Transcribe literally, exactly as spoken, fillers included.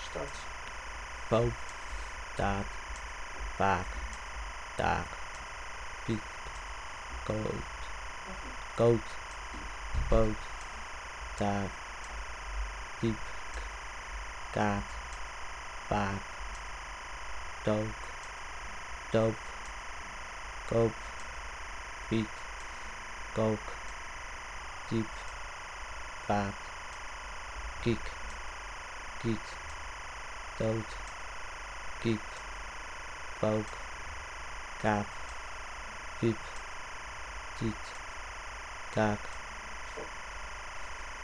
Start. Poop, taart, paak, taak, piek, koot, koot, poot, taart, piep, kaat, paak, dook, doop, koop, piek, kook, diep, paat, kiek, kiet, dood, kiep, pook, kaap, piep, tiet, kaak,